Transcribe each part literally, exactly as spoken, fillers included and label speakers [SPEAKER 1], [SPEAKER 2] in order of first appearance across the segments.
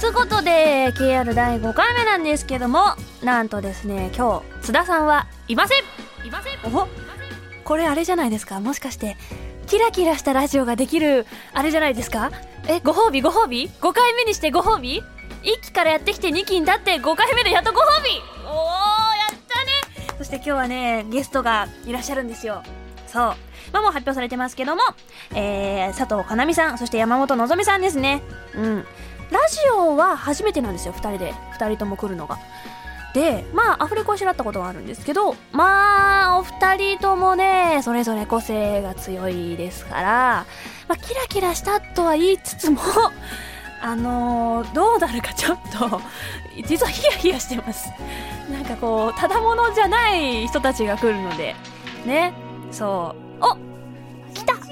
[SPEAKER 1] つうことで ケーアール だいごかいめなんですけども、なんとですね、今日津田さんはいませんいませんおこれあれじゃないですか、もしかしてキラキラしたラジオができるあれじゃないですか。え、ご褒美ご褒美 ご 回目にしてご褒美、いっきからやってきてにきになってごかいめでやっとご褒美。おー、やったね。そして今日はね、ゲストがいらっしゃるんですよ。そう、まあ、もう発表されてますけども、えー、佐藤かなみさん、そして山本のぞみさんですね。うん、ラジオは初めてなんですよ、ふたりでふたりとも来るのが。で、まあアフレコを知らったことはあるんですけど、まあお二人ともね、それぞれ個性が強いですから、まあ、キラキラしたとは言いつつもあのー、どうなるかちょっと実はヒヤヒヤしてます。なんかこうただものじゃない人たちが来るのでね。そう、お、来た、わーいわ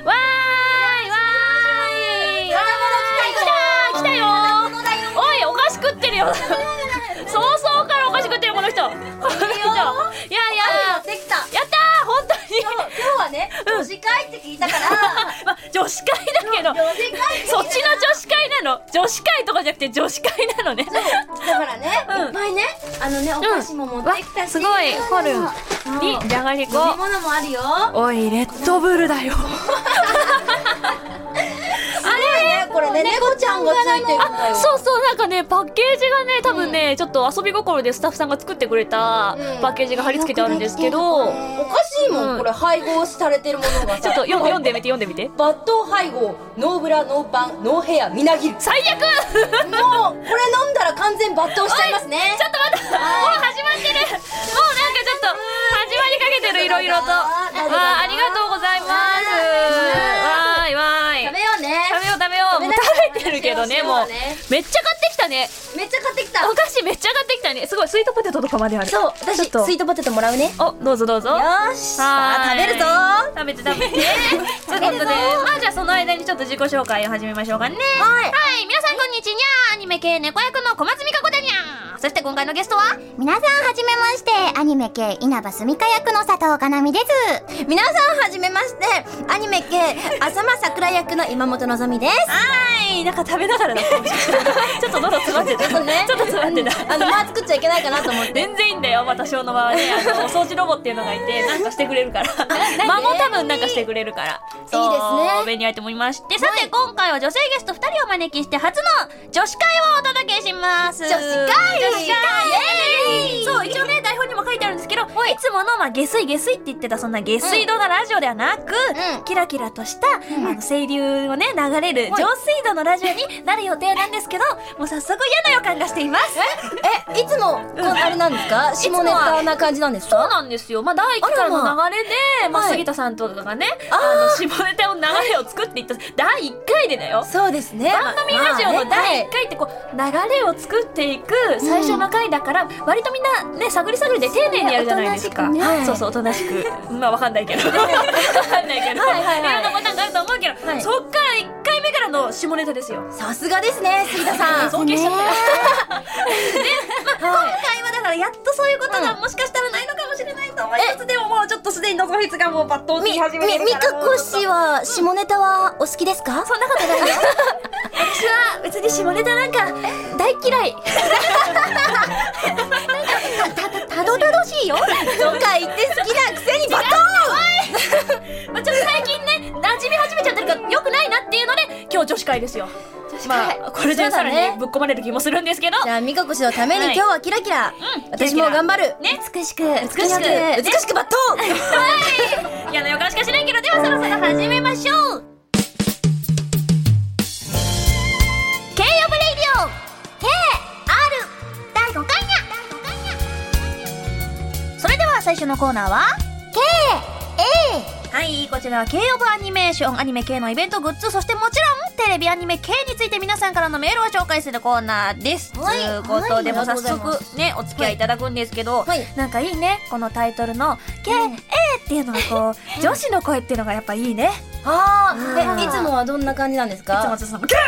[SPEAKER 1] ーい、わーい、来た来たよ。おい、お菓子食ってるよ早々からお菓子食ってるこの人。この人、いやいや、
[SPEAKER 2] できた。
[SPEAKER 1] やったー、本当に。
[SPEAKER 2] 今日はね、女子会って聞いたから、
[SPEAKER 1] まあ、女子会だけど、
[SPEAKER 2] 女子会
[SPEAKER 1] そっちの女子会なの。女子会とかじゃなくて女子会なのね。
[SPEAKER 2] だからね、
[SPEAKER 1] うん、
[SPEAKER 2] いっぱいね、あのね、お菓子も持ってきたし、
[SPEAKER 1] すごい、ホルンにじゃがりこ、
[SPEAKER 2] 飲み物もあるよ。
[SPEAKER 1] おい、レッドブルだよ
[SPEAKER 2] これね、猫ちゃんがついてるんだよ。
[SPEAKER 1] そうそう、なんかね、パッケージがね、多分ね、うん、ちょっと遊び心でスタッフさんが作ってくれたパッケージが貼り付けてあるんですけど、うん、
[SPEAKER 2] おかしいもん、うん、これ配合されてるものが
[SPEAKER 1] ちょっと読んでみて、読んでみて。
[SPEAKER 2] バット配合、ノーブラ、ノーパン、ノーヘア、みなぎる。
[SPEAKER 1] 最悪
[SPEAKER 2] もう、これ飲んだら完全抜刀しちゃいますね。
[SPEAKER 1] ちょっと待って、もう始まってる。もうなんかちょっと始まりかけてる、いろいろと。わあ、ありがとうございます。わーいわーい。
[SPEAKER 2] 食べようね。
[SPEAKER 1] 食べよう食べよう。もう食べてるけどね、もうめっちゃ買ってきたね。
[SPEAKER 2] めっちゃ買ってきた。
[SPEAKER 1] お菓子めっちゃ買ってきたね。すごい、スイートポテトとかまである。
[SPEAKER 2] そう、私スイートポテトもらうね。
[SPEAKER 1] お、どうぞどうぞ。
[SPEAKER 2] よーし、さあ食べるぞ。
[SPEAKER 1] 食べて食べて。ということで、まあじゃあその間にちょっと自己紹介を始めましょうかね。
[SPEAKER 2] はい
[SPEAKER 1] はい、皆さんこんにちにゃー。アニメ系猫役の小松美香子でにゃー。そして今回のゲストは、
[SPEAKER 3] 皆さんはじめまして、アニメ系稲葉すみか役の佐藤かなみです。
[SPEAKER 2] 皆さんはじめまして、アニメ系浅間桜役の今本のぞみです。
[SPEAKER 1] はい、なんか食べながらだったちょっと喉詰まってた。ちょっとね、ちょっと詰まってた。
[SPEAKER 2] あの、まあ作っちゃいけないかなと思って。
[SPEAKER 1] 全然いいんだよ、私の場はね、あのお掃除ロボっていうのがいて、なんかしてくれるから間も多分なんかしてくれるから、
[SPEAKER 2] そういいですね、
[SPEAKER 1] 便利アイテムいまして、さて今回は女性ゲストふたりをお招きして初の女子会をお届けします。
[SPEAKER 2] 女子会
[SPEAKER 1] 女子会イエーイ。そう、一応ね、台本にも書いてあるんですけど、いつもの、まあ、下水下水って言ってたそんな下水道のラジオではなく、うん、キラキラとした、うん、あの清流をね流れる上水道のラジオになる予定なんですけど、もう早速嫌な予感がしています。
[SPEAKER 2] え、いつも、うん、あれなんですか、下ネタな感じなんですか。
[SPEAKER 1] そうなんですよ。まあ第一回の流れで、まあ、杉田さんとかがね、あの下ネタの流れを作っていっただいいっかいでだよ。
[SPEAKER 2] そうですね、
[SPEAKER 1] 番組ラジオのだいいっかいってこう流れを作っていく最初の回だから、割とみんなね探り探りで丁寧にやるじゃないですか。そうそう、おとなしく、まあわかんないけどわかんないけど、いろんなことがあると思うけど、はい、そっからいっかいめからの下ネタですよ。
[SPEAKER 2] さすがですね、杉田さん。
[SPEAKER 1] 尊敬しちゃったよ。で、まあ、今回はだからやっとそういうことがもしかしたらないのかもしれないと思います。でももうちょっとすでにのぞみつがもうバットを切り始めてるから。
[SPEAKER 2] み、みかこ氏は下ネタはお好きですか。
[SPEAKER 1] そんなことないよ。私は別に下ネタなんか大嫌い。たどたどしいよとか
[SPEAKER 2] 言って好きなくせにバト
[SPEAKER 1] ンまあちょっと最近ね馴染み始めちゃってるから良くないなっていうので、今日女子会ですよ。まあこれでさらにぶっ込まれる気もするんですけど、
[SPEAKER 2] じゃあみかこ氏のために今日はキラキラ、私も頑張るね。
[SPEAKER 3] 美しく
[SPEAKER 2] 美しく美しくバト
[SPEAKER 1] ン。嫌な予感しかしないけど、ではそろそろ始めましょう。K オブレイディオ ケーアール だいごかいめ。それでは最初のコーナーは ケーエー。はい、こちらは K オブアニメーション、アニメ系のイベントグッズ、そしてもちろんテレビアニメ系について皆さんからのメールを紹介するコーナーです。と、はい、いうことで、はい、もう早速ねお付き合いいただくんですけど、はい、なんかいいね、このタイトルの ケーエー っていうのがこう女子の声っていうのがやっぱいいね。
[SPEAKER 2] ああ、え、いつもはどんな感じなんですか。
[SPEAKER 1] いつもはそのケ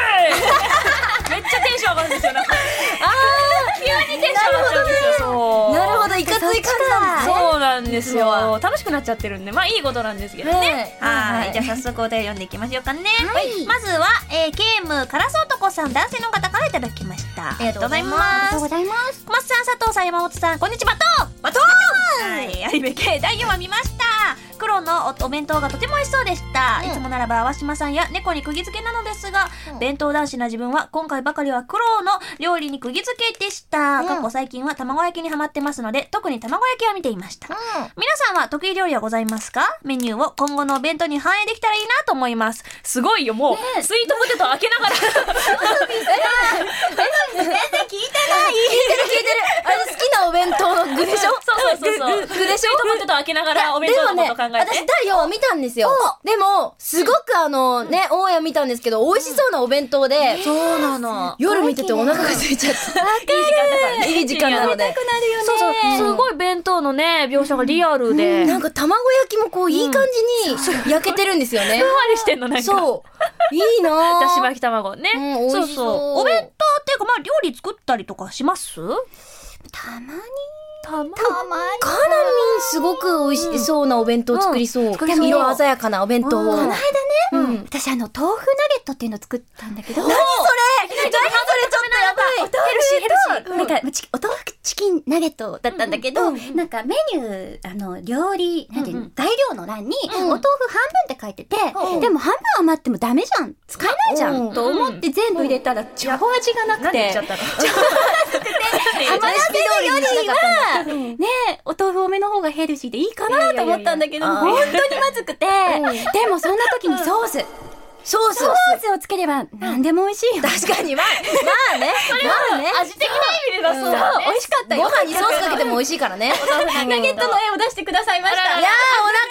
[SPEAKER 1] ーめっちゃテンション上がるんですよ。なんかあー急にテンション上がっちゃうんですよ。そう、
[SPEAKER 2] なるほど、 いかつい感じなんですね。
[SPEAKER 1] そうなんですよ。楽しくなっちゃってるんで、まあいいことなんですけどね。
[SPEAKER 2] はい
[SPEAKER 1] はい。じゃあ早速お便り読んでいきましょうかね。
[SPEAKER 3] はい。
[SPEAKER 2] まずは、えー、ゲームカラス男さん、男性の方からいただきました。ありがとうござい
[SPEAKER 3] あり
[SPEAKER 2] ます
[SPEAKER 3] がとう。ございます。
[SPEAKER 2] 小松さん、佐藤さん、山本さん、こんにちは。バトーはい、アニメ系だいよんわ見ました。黒の お, お弁当がとても美味しそうでした、うん、いつもならば淡島さんや猫に釘付けなのですが、うん、弁当男子な自分は今回ばかりは黒の料理に釘付けでした、うん、過去最近は卵焼きにハマってますので特に卵焼きを見ていました、うん、皆さんは得意料理はございますか？メニューを今後のお弁当に反映できたらいいなと思います。すごいよ、もう、ね、スイートポテト開けながら全然聞いてない聞いてる聞いてるあれ好きなお弁当の具でしょ
[SPEAKER 1] そうそうそうそう
[SPEAKER 2] 具でしょ。
[SPEAKER 1] スイートポテト開けながらお弁当のこと考えて、
[SPEAKER 2] でもね、私だよ見たんですよ。でもすごくあのね、オンエア見たんですけど美味しそうなお弁当で、
[SPEAKER 1] そうなの。
[SPEAKER 2] 夜見ててお腹が空いちゃって、いい時間なので、
[SPEAKER 1] そうそう、すごい弁当のね描写がリアルで、
[SPEAKER 2] なんか卵焼きもこういい感じに焼けてるんですよね。
[SPEAKER 1] ふんわりしてんの、なんか
[SPEAKER 2] そういいなぁ。
[SPEAKER 1] だし巻き卵ね、そうそう。お弁当っていうか、まあ料理作ったりとかします？
[SPEAKER 3] たまに
[SPEAKER 1] たまに
[SPEAKER 2] かなみんすごく美味しそうなお弁当作りそう、うん、でも色鮮やかなお弁当を、この間ね、
[SPEAKER 3] うん、私あの豆腐ナゲットっていうのを作ったんだけど、
[SPEAKER 2] 何それ何それちょっとやばい、
[SPEAKER 3] ヘルシーヘルシー、
[SPEAKER 2] うん、
[SPEAKER 3] なんかお豆腐チキンナゲットだったんだけど、うんうん、なんかメニューあの料理なんていうの、うんうん、材料の欄に、うん、お豆腐半分って書いてて、うん、でも半分余ってもダメじゃん、使えないじゃん、うん、と思って全部入れたら超味がなくて、何言っちゃったの？余らせるよりはねえ、お豆腐多めの方がヘルシーでいいかなと思ったんだけど、本当にまずくて、でもそんな時にソースソースソースをつければ何でも美味しいよ。
[SPEAKER 2] 確かに、まあまあね、まあね、
[SPEAKER 1] 味的な意味ではそうだね。
[SPEAKER 3] 美味しかったよ。
[SPEAKER 2] ご飯にソースかけても美味しいからね。
[SPEAKER 3] ナゲットの絵を出してくださいました。
[SPEAKER 2] いやー、お腹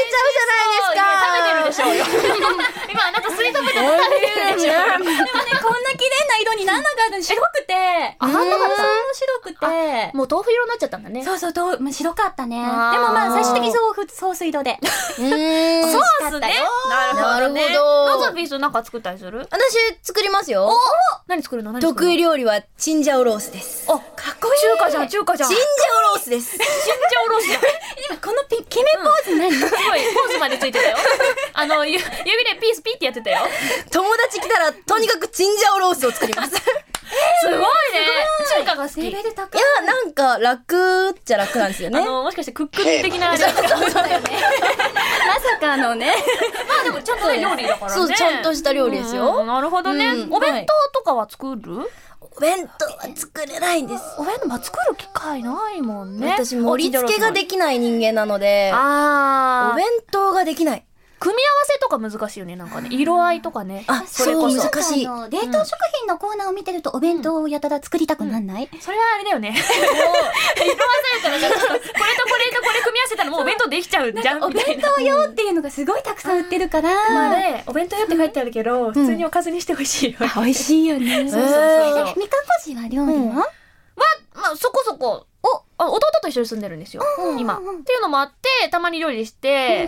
[SPEAKER 2] 空いちゃうじゃないですか。
[SPEAKER 1] 食べてるでしょうよ。今あなたスイートポテト食べてるでしょ。
[SPEAKER 3] でもね、こんな綺麗な色になんなかったの、白くて、あ、ハンドマルさんも白くて、
[SPEAKER 1] もう豆腐色になっちゃったんだね。
[SPEAKER 3] そうそう、豆腐白かったね。でもまあ最終的にソースソース色で。
[SPEAKER 2] うーん、
[SPEAKER 1] ソースね。なるほどね。ロザピースなんか作ったりする？
[SPEAKER 2] 私作りますよ。
[SPEAKER 1] 何作るの？何作るの？
[SPEAKER 2] 得意料理はチンジャオロースです。
[SPEAKER 1] あ、かっこいい。中華じゃん、中華じゃん。
[SPEAKER 2] チンジャオロースです。
[SPEAKER 1] チンジャオロースじゃん。
[SPEAKER 3] 今このピ決めポーズ何？
[SPEAKER 1] すごい、ポーズまでついてたよ。あの、指でピースピーってやってたよ。
[SPEAKER 2] 友達来たら、とにかくチンジャオロースを作ります。
[SPEAKER 1] すごいね。中華が好き。
[SPEAKER 3] レベル高い。
[SPEAKER 2] いや、なんか楽っちゃ楽なんですよね。
[SPEAKER 1] あの、もしかしてクック的なあれ。
[SPEAKER 3] そうだよね。まさかのね。
[SPEAKER 1] まあでもちゃんと料理だからね。
[SPEAKER 2] そう、ちゃんとした料理ですよ。
[SPEAKER 1] なるほどね。お弁当とかは作る？
[SPEAKER 2] お弁当は作れないんです。
[SPEAKER 1] お弁当は作る機会ないもんね。
[SPEAKER 2] 私盛り付けができない人間なので、
[SPEAKER 1] あー、
[SPEAKER 2] お弁当ができない。
[SPEAKER 1] 組み合わせとか難しいよね、なんかね。色合いとかね。
[SPEAKER 2] あ、それこそ難しい。
[SPEAKER 3] 冷凍食品のコーナーを見てるとお弁当をやたら作りたくなんない？
[SPEAKER 1] それはあれだよね。色鮮やかな、これとこれとこれ組み合わせたらもうお弁当できちゃうじゃん。
[SPEAKER 3] お弁当用っていうのがすごいたくさん売ってるから。
[SPEAKER 1] まあね、お弁当用って書いてあるけど、普通におかずにしてほしいよ。
[SPEAKER 3] 美味しいよね。
[SPEAKER 1] そうそうそう。
[SPEAKER 3] みかこじは料理は？
[SPEAKER 1] は、まあそこそこ。お、弟と一緒に住んでるんですよ、今。っていうのもあって、たまに料理して、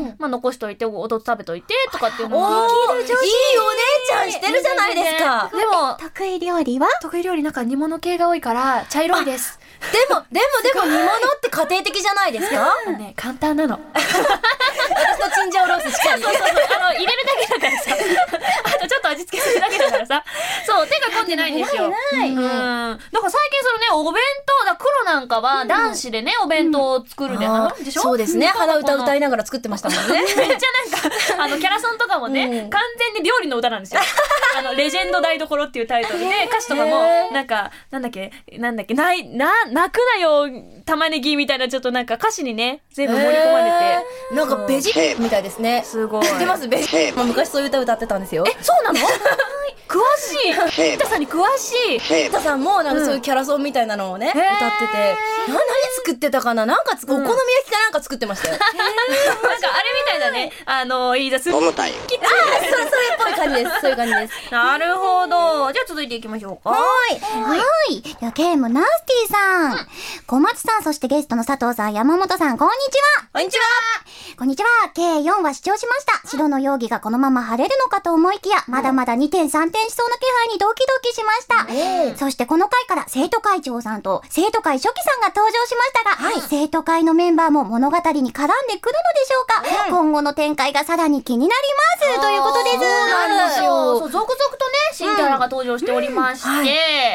[SPEAKER 1] まあ残しといて、弟食べといて、とかっていうのも。
[SPEAKER 2] いいお姉ちゃんしてるじゃないですか。
[SPEAKER 3] でも、得意料理は？
[SPEAKER 1] 得意料理なんか煮物系が多いから、茶色いです。
[SPEAKER 2] でも、でも、でも煮物って家庭的じゃないですか？
[SPEAKER 1] ね、簡単なの。
[SPEAKER 2] 私のチンジャオロースしかり。
[SPEAKER 1] そうそうそう。あの、入れるだけだからさ。あとちょっと味付けするだけだからさ。そう、手が込んでないんですよ。うん。だから最近そのね、お弁当だ、黒なんかは男子でね、お弁当を作るで、でしょ？
[SPEAKER 2] そうですね。鼻歌歌いながら作ってましたもんね。
[SPEAKER 1] めっちゃなんか、あの、キャラソンとかもね、完全に料理の歌なんですよ。あの、レジェンド台所っていうタイトルで、歌詞とかも、なんか、なんだっけ、なんだっけ、ない、な、泣くなよ、玉ねぎみたいな、ちょっとなんか歌詞にね、全部盛り込まれて。
[SPEAKER 2] なんかベジみたいですね。
[SPEAKER 1] すごい。
[SPEAKER 2] 知ってます？ベジ。昔そういう歌歌ってたんですよ。
[SPEAKER 1] え、そうなの？詳しい。北さんに詳しい。
[SPEAKER 2] 北さんもなんかそういうキャラソンみたいなのをね、歌ってて、な、何作ってたかな、なんかつ、お好み焼きかなんか作ってましたよ。なんかあれ
[SPEAKER 1] みたいだね。あの、いいです。
[SPEAKER 2] 重たい。ああ、それ、それっぽい感じです。そういう感じです。
[SPEAKER 1] なるほど。じゃあ続いていきましょうか。
[SPEAKER 3] はい。はい。ではゲームナスティさん。小松さん、そしてゲストの佐藤さん、山本さん、こんにちは。
[SPEAKER 2] こんにちは。
[SPEAKER 3] こんにちは。計よんわ視聴しました。白の容疑がこのまま晴れるのかと思いきや、まだまだにてんさんてんしそうな気配にドキドキしました。そしてこの回から生徒会長さんと生徒会初期さんが登場しまししたが、はい、生徒会のメンバーも物語に絡んでくるのでしょうか、うん、今後の展開がさらに気になりますということです。
[SPEAKER 2] なんですよ。そう、続々とね、新キャラが登場しておりまして、うんうんはい、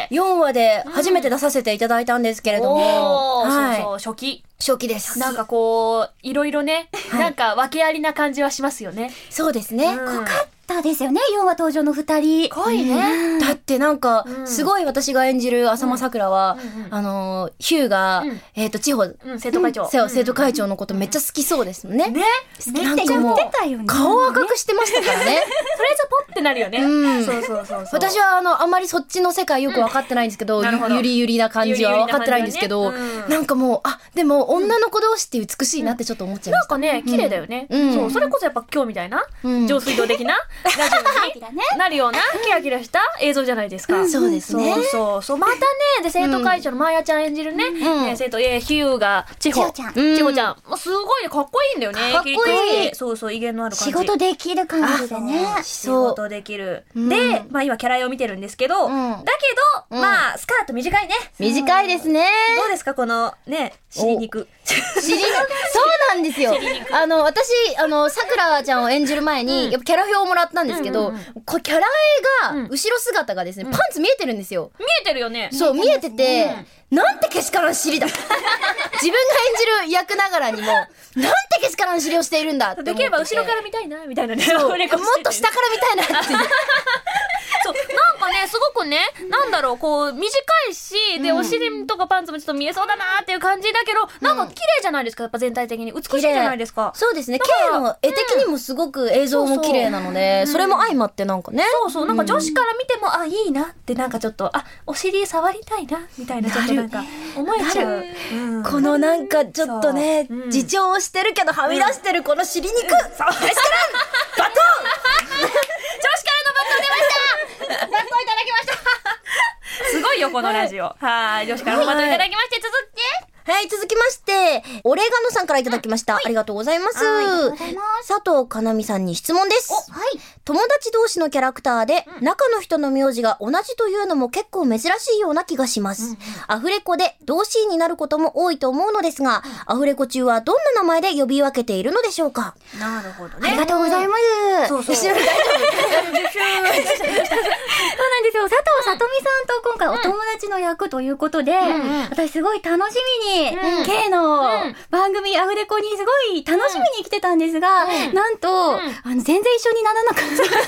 [SPEAKER 4] よんわで初めて出させていただいたんですけれども、
[SPEAKER 2] うんはい、そうそう、初期。
[SPEAKER 4] 初期です。
[SPEAKER 2] なんかこう、いろいろね、はい、なんか訳ありな感じはしますよね。
[SPEAKER 4] そうですね。
[SPEAKER 3] うん、濃かったですよね、よんわ登場のふたり。
[SPEAKER 2] 濃いね、
[SPEAKER 4] うん。だってなんか、うん、すごい私が演じる浅間桜は、うんうん、あの、ヒューが、うん、えっ、ー、と、地方、うん、
[SPEAKER 2] 生徒会長、
[SPEAKER 4] うん。生徒会長のことめっちゃ好きそうですもんね。
[SPEAKER 2] ね。
[SPEAKER 3] 好きって言ってたよね。
[SPEAKER 4] 顔赤くしてましたからね。
[SPEAKER 2] とりあえずポッてなるよね。
[SPEAKER 4] うん。
[SPEAKER 2] そうそうそうそう。
[SPEAKER 4] 私はあの、あんまりそっちの世界よく分かってないんですけど、うん、ゆりゆりな感じは分かってないんですけど、ゆりゆりな感じはね、うん、なんかもう、あ、でも女の子同士って美しいなってちょっと思っちゃいました。
[SPEAKER 2] うん、なんかね、綺麗だよね。うん。そう、それこそやっぱ今日みたいな、うん、上水道的な、ラジオになるような、キラキラした映像じゃないですか。
[SPEAKER 4] うん、そうですね。
[SPEAKER 2] そうそうそう。またね、で、生徒会長のマーヤちゃん演じるね、うんね生徒、えー、ヒューが、千穂。
[SPEAKER 3] 千穂ちゃん。
[SPEAKER 2] 千穂ちゃん。もうすごいね、かっこいいんだよね。
[SPEAKER 3] かっこいい。
[SPEAKER 2] そうそう、威厳のある感じ。
[SPEAKER 3] 仕事できる感じでね。
[SPEAKER 2] 仕事できる。で、まあ今キャラ絵を見てるんですけど、だけど、まあ、スカート短いね。
[SPEAKER 4] 短いですね。
[SPEAKER 2] どうですか、この、ね、尻肉。
[SPEAKER 4] 尻肉そうなんですよ。あの、私、あの、さくらちゃんを演じる前に、やっぱキャラ表をもらったんですけど、こキャラ絵が、後ろ姿がですね、パンツ見えてるんですよ。
[SPEAKER 2] 見えてるよね。
[SPEAKER 4] そう、見えてて、なんてけしからん尻だ。自分が演じる役ながらにも、なんてけしからん尻をしているんだって思ってて。
[SPEAKER 2] できれば後ろから見たいな、みたいなね。
[SPEAKER 4] そう、もっと下から見たいなっていう。
[SPEAKER 2] そう、なんかね、すごくね、なんだろう、こう、短いし、で、お尻とかパンツもちょっと見えそうだなーっていう感じだけど、なんか綺麗じゃないですか、やっぱ全体的に。美しいじゃないですか。
[SPEAKER 4] そうですね、K の絵的にもすごく映像も綺麗なので、それも相まってなんかね。
[SPEAKER 2] そうそう、なんか女子から見ても、あ、いいなってなんかちょっと、あ、お尻触りたいな、みたいな、ちょっとなんか、思えちゃう。
[SPEAKER 4] このなんかちょっとね、自重をしてるけどはみ出してるこの尻肉、そう、ですからバトン女子からのバトン出ましたバトンいただきました
[SPEAKER 2] すごいよ、このラジオ。はい。女子からのバトンいただきまして、続いて。
[SPEAKER 4] はい、続きまして、オレガノさんからいただきました。ありがとうございます。佐藤かなみさんに質問です。はい。友達同士のキャラクターで、中の人の名字が同じというのも結構珍しいような気がします。アフレコで同シーンになることも多いと思うのですが、アフレコ中はどんな名前で呼び分けているのでしょうか？
[SPEAKER 2] なるほどね。
[SPEAKER 3] ありがとうございます。
[SPEAKER 2] そうそう。
[SPEAKER 3] 大丈夫。そうなんですよ。佐藤さとみさんと今回お友達の役ということで、私すごい楽しみに、K の番組アフレコにすごい楽しみに来てたんですが、なんと、あの、全然一緒にならなかった。そうなんだよね。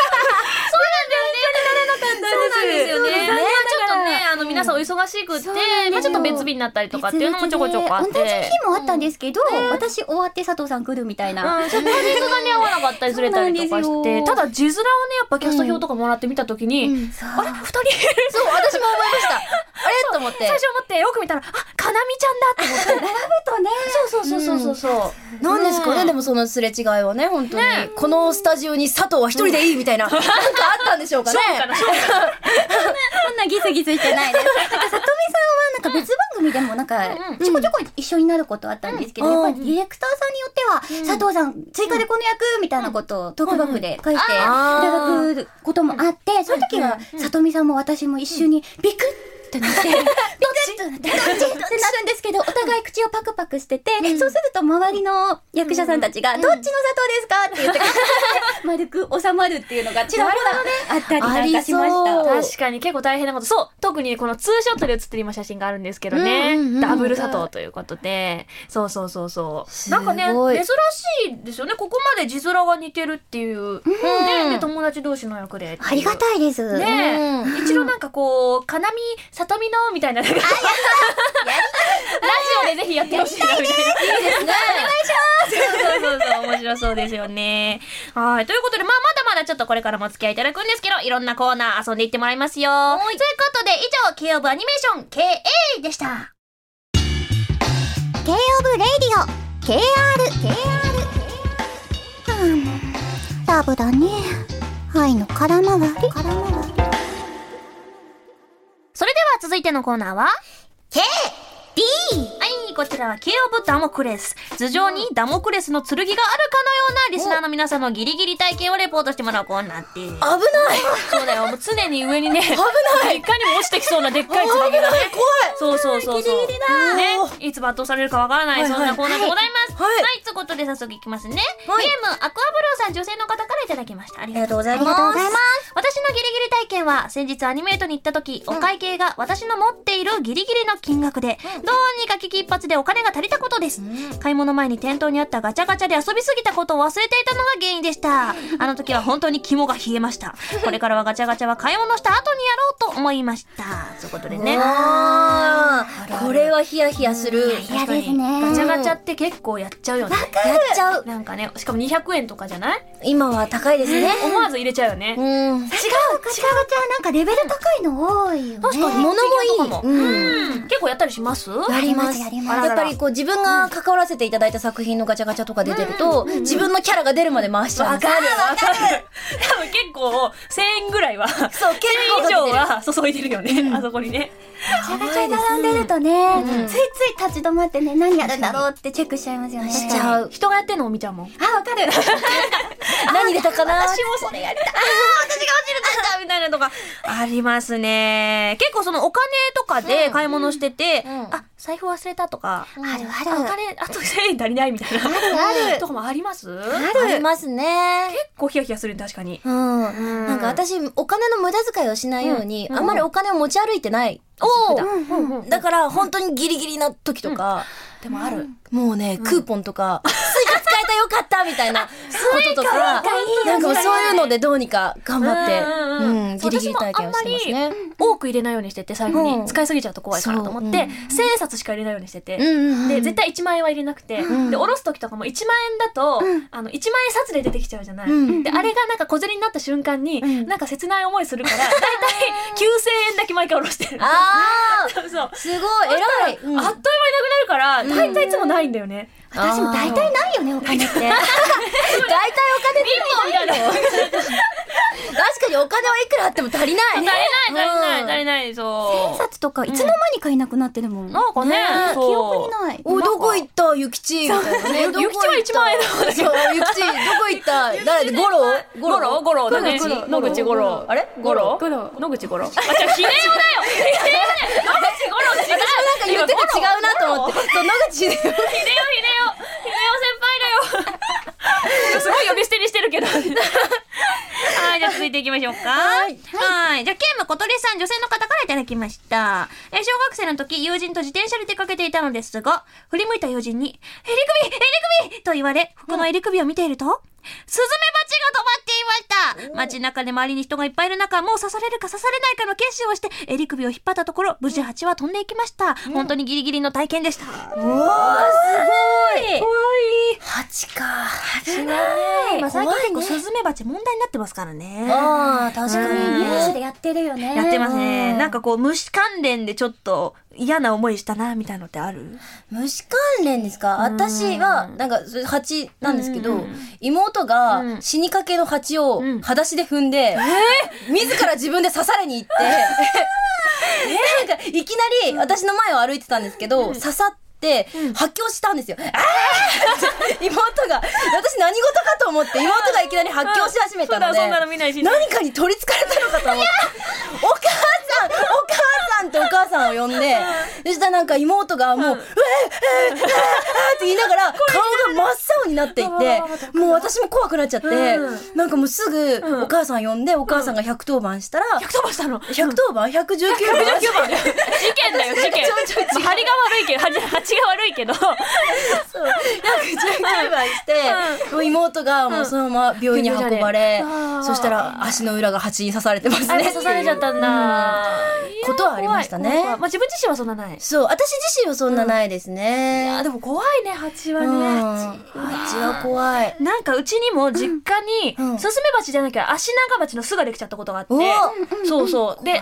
[SPEAKER 2] そうなんですよね。まあちょっとね、あの皆さんお忙しくって、まあちょっと別日になったりとかっていうのもちょこちょこあって。
[SPEAKER 3] 同じ日もあったんですけど、私終わって佐藤さん来るみたいな。
[SPEAKER 2] うん、ちょっとタイミングがね合わなかったりずれたりとかして、ただ字面をねやっぱキャスト表とかもらってみたときに、あれ二人
[SPEAKER 4] そう、私も思いました。あれと思って。
[SPEAKER 2] 最初思ってよく見たら、あ、かなみちゃんだって思って。
[SPEAKER 3] 並ぶとね。
[SPEAKER 2] そうそうそうそうそう。
[SPEAKER 4] なんですかね、でもそのすれ違いはね、本当に。このスタジオに佐藤は一人でいいみたいな、なんかあったんでしょうかね。
[SPEAKER 2] そうかな、そうかな。
[SPEAKER 3] そんなギスギスしてないです。なんか、さとみさんはなんか別番組でもなんか、ちょこちょこ一緒になることあったんですけど、やっぱりディレクターさんによっては、佐藤さん追加でこの役みたいなことをトークバックで書いていただくこともあって、そういう時は、さとみさんも私も一緒にビクッってなって、ビクッってなって、どっちってなるんですけど、お互い口をパクパクしてて、そうすると周りの役者さんたちが、どっちの佐藤ですかって言って、丸く収まるっていうのがちらほらあったりなんかしました。
[SPEAKER 2] 確かに結構大変なこと。そう。特にこのツーショットで写ってる今写真があるんですけどね。ダブル佐藤ということで。そうそうそうそう。なんかね、珍しいですよね。ここまで字面が似てるっていう。ね、で、友達同士の役で。
[SPEAKER 3] ありがたいです。
[SPEAKER 2] ね、一度なんかこう、かなみ、さとみの、みたいな。ラジオでぜひやってほしいな、みたいな。いいですね。お願いします。そうそうそう、面白そうですよね。はい。ということで、まあ、まだまだちょっとこれからもお付き合いいただくんですけど、いろんなコーナー遊んでいってもらいますよ。ということで、以上、K オブアニメーション ケーエー でした。
[SPEAKER 3] K オブレイディオ ケーアール、ケーアール。うん、ラブだね。愛の空回り。空回り。
[SPEAKER 2] それでは続いてのコーナーは
[SPEAKER 3] ケービー。
[SPEAKER 2] はい、 こちらはキーオブダモクレス。頭上にダモクレスの剣があるかのようなリスナーの皆さんのギリギリ体験をレポートしてもらうコーナーって。危
[SPEAKER 4] ない
[SPEAKER 2] そうだよ、もう常に上にね、危
[SPEAKER 4] ない。
[SPEAKER 2] いかにも落ちてきそうなでっかい剣がね。
[SPEAKER 4] 怖い。
[SPEAKER 2] そうそうそうそう。
[SPEAKER 3] ギリギリだ。
[SPEAKER 2] ね、いつ罵倒されるかわからない、
[SPEAKER 4] はいはい、
[SPEAKER 2] そんなコーナーでございます。
[SPEAKER 4] はい。
[SPEAKER 2] はい、ということで早速いきますね。
[SPEAKER 4] はい、
[SPEAKER 2] ゲーム、アクアブルーさん、女性の方からいただきました。あり
[SPEAKER 4] ありがとうございます。
[SPEAKER 3] ありがとうございます。
[SPEAKER 2] 私のギリギリ体験は、先日アニメートに行った時、お会計が私の持っているギリギリの金額で、どうにか危機一髪でお金が足りたことです。買い物前に店頭にあったガチャガチャで遊びすぎたことを忘れていたのが原因でした。あの時は本当に肝が冷えました。これからはガチャガチャは買い物した後にやろうと思いました。ということでね。
[SPEAKER 4] あー、これはヒヤヒヤする。
[SPEAKER 3] ヒヤですね。
[SPEAKER 2] ガチャガチャって結構やっちゃうよね。
[SPEAKER 4] やっちゃう。
[SPEAKER 2] なんかね、しかもにひゃくえんとかじゃない？
[SPEAKER 4] 今は高いですね。
[SPEAKER 2] 思わず入れちゃうよね。
[SPEAKER 4] うん。
[SPEAKER 3] 違う、ガチャガチャなんかレベル高いの多いよね。
[SPEAKER 2] 確かに。
[SPEAKER 4] 物もいい。
[SPEAKER 2] も
[SPEAKER 4] うん
[SPEAKER 2] うん。結構やったりします？
[SPEAKER 4] やります。
[SPEAKER 3] やります。
[SPEAKER 4] やっぱりこう自分が関わらせていただいた作品のガチャガチャとか出てると、自分のキャラが出るまで回しちゃう。
[SPEAKER 2] わかるわかる。多分結構せんえんぐらいは、そう、
[SPEAKER 4] 結構
[SPEAKER 2] せんえん以上は注いでるよね、あそこにね。
[SPEAKER 3] ガチャガチャ並んでるとね、ついつい立ち止まってね、何やるんだろうってチェックしちゃいますよね。
[SPEAKER 4] しちゃう。
[SPEAKER 2] 人がやってんのを見ちゃうもん。
[SPEAKER 3] あ、わかる。
[SPEAKER 4] 何入れたかな？
[SPEAKER 2] 私もそれやりたい。ああ、私が落ちるんだみたいなとかありますね。結構そのお金とかで買い物してて、あ、財布忘れたとか、
[SPEAKER 3] あるある。
[SPEAKER 2] お金あとせんえん足りないみたいな。
[SPEAKER 3] あるある。
[SPEAKER 2] とかもあります？
[SPEAKER 4] ありますね。
[SPEAKER 2] 結構ヒヤヒヤする、確かに。
[SPEAKER 4] うん。なんか私、お金の無駄遣いをしないように、あんまりお金を持ち歩いてない。
[SPEAKER 2] お
[SPEAKER 4] ーだから本当にギリギリな時とか、
[SPEAKER 2] でもある。
[SPEAKER 4] もうね、クーポンとか、スイカ使えたよかったみたいなこととか、なんかそういうのでどうにか頑張って、うん、ギリギリ体験をしてますね。
[SPEAKER 2] 多く入れないようにしてて、財布に使いすぎちゃうと怖いからと思って、千円札しか入れないようにしてて、で、絶対いちまんえんは入れなくて、で、おろす時とかもいちまんえんだと、あの、いちまんえん札で出てきちゃうじゃない。で、あれがなんか小銭になった瞬間に、なんか切ない思いするから、だいたいきゅうせんえんだけ毎回おろしてる。
[SPEAKER 4] あー、
[SPEAKER 2] そうそう。
[SPEAKER 4] すごい、偉い。
[SPEAKER 2] あっという間になくなるから、だいたいいつもないんだよね。
[SPEAKER 3] 私も大体ないよね、お金って。大体お金ってないよ。
[SPEAKER 4] 確かにお金はいくらあっても足りない。
[SPEAKER 2] 足りない、足りない、足りない、そう。
[SPEAKER 3] 千円札とかいつの間に買えなくなってるもん。
[SPEAKER 2] なんかね、
[SPEAKER 3] 記憶にない。
[SPEAKER 4] お、どこ行ったゆきちみたいなね。
[SPEAKER 2] ゆきちはいちまんえんだもんね。
[SPEAKER 4] そう、ゆきち、どこ行った誰ゴロ
[SPEAKER 2] ゴロゴロだね。野口ゴロ。あれゴロ
[SPEAKER 3] ゴロ。
[SPEAKER 2] 野口ゴロ。あ、じゃあ、ヒデオだよ。ヒデオだよ。野口ゴロ違う。
[SPEAKER 4] 私もなんか言ってて違うなと思って。そう、野口秀夫。
[SPEAKER 2] ヒデオ、ヒデオ。ヒデオ先輩だよ。すごい呼び捨てにしてるけど。はい、じゃあ続いていきましょうか。はい。はい。じゃあ、ケイム小鳥さん、女性の方からいただきました。え、小学生の時、友人と自転車で出かけていたのですが、振り向いた友人に、襟首襟首と言われ、服の襟首を見ていると、スズメバチが止まっていました。街中で周りに人がいっぱいいる中、もう刺されるか刺されないかの決心をして、襟首を引っ張ったところ、無事蜂は飛んでいきました。本当にギリギリの体験でした。
[SPEAKER 4] おー、すごい。
[SPEAKER 2] かわいい。
[SPEAKER 4] 蜂か。
[SPEAKER 2] 蜂ね。まあ最近結構スズメバチ問題になってますからね。
[SPEAKER 4] ああ、確かに。
[SPEAKER 3] ニュースでやってるよね。
[SPEAKER 2] やってますね。なんかこう虫関連でちょっと嫌な思いしたなみたいなのってある？
[SPEAKER 4] 虫関連ですか？私はなんかそれ蜂なんですけど、妹が死にかけの蜂を裸足で踏んで、自ら自分で刺されに行って、なんかいきなり私の前を歩いてたんですけど、刺さってで、うん、発狂したんですよ。あー妹が、私何事かと思って、妹がいきなり発狂し始めたので、
[SPEAKER 2] そんなの見ないし
[SPEAKER 4] 何かに取り憑かれたのかと思って、お母さんお母さんってお母さんを呼んで、そしたらなんか妹がもう、うん、うええええって言いながら、顔が真っ青になっていて、もう私も怖くなっちゃって、うん、なんかもうすぐお母さん呼んで、お母さんがひゃくとおばんしたら、
[SPEAKER 2] ひゃくとおばんしたの ?ひゃく
[SPEAKER 4] 番 ?ひゃくじゅうきゅうばん
[SPEAKER 2] 事件だよ、事件。まあ、張りが悪いけど、蜂が悪いけど。そう。
[SPEAKER 4] ひゃくじゅうきゅうばんして、もう妹がもうそのまま病院に運ばれ、そしたら足の裏が蜂に刺されてますね。
[SPEAKER 2] 刺されちゃったんだ。
[SPEAKER 4] ことはありましたね。
[SPEAKER 2] まあ自分自身はそんなない。
[SPEAKER 4] そう、私自身はそんなないですね。
[SPEAKER 2] いやでも怖いね、蜂はね。
[SPEAKER 4] 蜂は怖い。
[SPEAKER 2] なんかうちにも実家にスズメバチじゃなきゃ足長バチの巣ができちゃったことがあって、そうそう。で、あんまり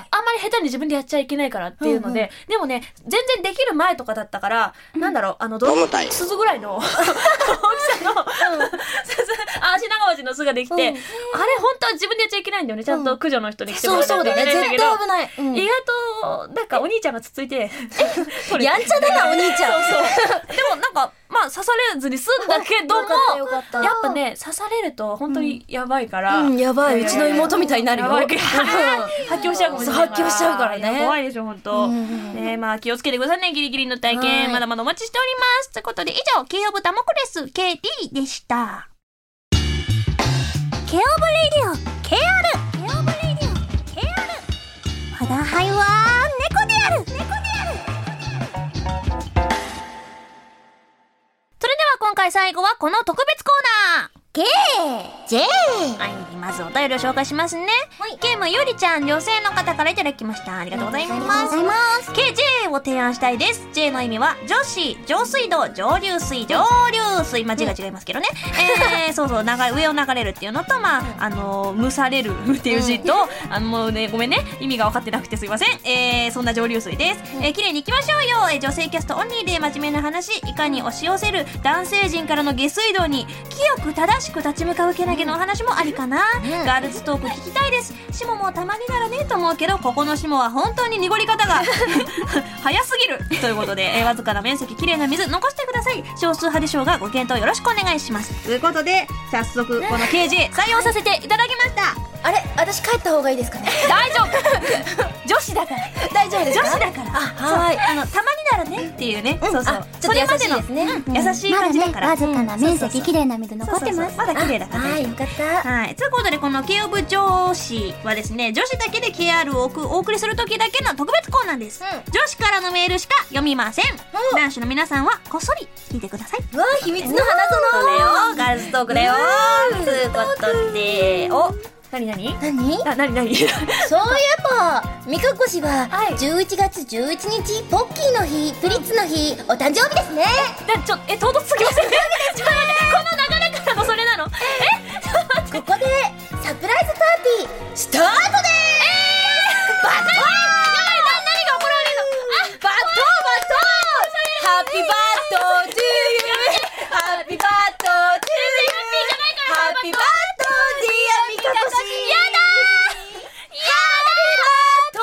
[SPEAKER 2] 下手に自分でやっちゃいけないからっていうので、うんうん、でもね全然できる前とかだったから、うん、なんだろうあのドラ鈴ぐらいの大きさの、うん、足長鉢の巣ができて、うん、あれ本当は自分でやっちゃいけないんだよね、ちゃんと駆除の人に来てもらわないといけないんだけど、
[SPEAKER 4] そうそうだね、絶対危ない、うん、
[SPEAKER 2] 意外となんかお兄ちゃんがつついて
[SPEAKER 4] やんちゃだなお兄ちゃん
[SPEAKER 2] そうそうでもなんかまあ刺されずに済んだけども
[SPEAKER 4] よかったよかった、
[SPEAKER 2] やっぱね刺されると本当にやばいから、
[SPEAKER 4] うんうん、やばい、うちの妹みたいになるよ
[SPEAKER 2] 発狂しちゃうかもしれない、
[SPEAKER 4] 発狂しちゃうからね、
[SPEAKER 2] 怖いでしょ本当、うん、ね、まあ気をつけてくださいね、ギリギリの体験まだまだお待ちしておりますということで、以上 K オブタモクレス ケーディー でした。
[SPEAKER 3] K オブレディオ ケーアール K オブレディオ ケーアール 我が輩は猫である猫である。
[SPEAKER 2] それでは今回最後はこの特別コーナー
[SPEAKER 3] ケージェー。
[SPEAKER 2] はい、まずお便りを紹介しますね。はい、ゲームゆりちゃん、女性の方からいただきました。ありがとうございます。ありがとうございます。ケージェー を提案したいです。J の意味は女子、上水道、上流水、上流水、まあ字が違いますけどね。えー、そうそう、長い上を流れるっていうのと、まああの蒸されるっていう字と、あのもうねごめんね意味が分かってなくてすいません。えー、そんな上流水です。えー、綺麗にいきましょうよ。えー、女性キャストオンリーで真面目な話、いかに押し寄せる男性陣からの下水道に清く正しく立ち向かうけなげのお話もありかな、うん、ガールズトーク聞きたいです。シモもたまにならねと思うけど、ここのシモは本当に濁り方が早すぎるということで、えー、わずかな面積きれいな水残してください。少数派でしょうがご検討よろしくお願いします。ということで早速この ケージェー 採用させていただきました。
[SPEAKER 4] あれ、私帰った方がいいですかね。
[SPEAKER 2] 大丈夫女子だから
[SPEAKER 4] 大丈夫ですか。
[SPEAKER 2] 女子だから、あ、はい、あのたまにならねっていうね、うん、そうそう、
[SPEAKER 4] ちょっと優しいですね、
[SPEAKER 2] うん、優しい感じだから、
[SPEAKER 3] まだね、わずかな面積きれいな水残ってます。
[SPEAKER 2] そうそうそう、まだ綺麗だから、
[SPEAKER 3] はい、よかった。
[SPEAKER 2] はい、ということでこの K オブ女子はですね、女子だけで ケーアール をお送りする時だけの特別コーナーです、うん、女子からのメールしか読みません、うん、男子の皆さんはこっそり聞いてください。
[SPEAKER 4] うわー、秘密の花園
[SPEAKER 2] それよ、ガールズトークだよということで、おなになに
[SPEAKER 4] 何
[SPEAKER 2] あ、なになに
[SPEAKER 4] そういえばみかこ氏はじゅういちがつじゅういちにちポッキーの日、プリッツの日、お誕生日ですね。
[SPEAKER 2] だちょえ唐突すぎません？ちょっと待って、この流れからのそれなの？えちょっと待って、
[SPEAKER 4] ここでサプライズパーティースタートでーす。バトー、やばい、な何が起こられるの？あ、バトーバトー、ハッピーバートートゥーユー、ハッピーバートートゥーユー、ハッピーバートーディアみかこ氏、やだー、やだー、バト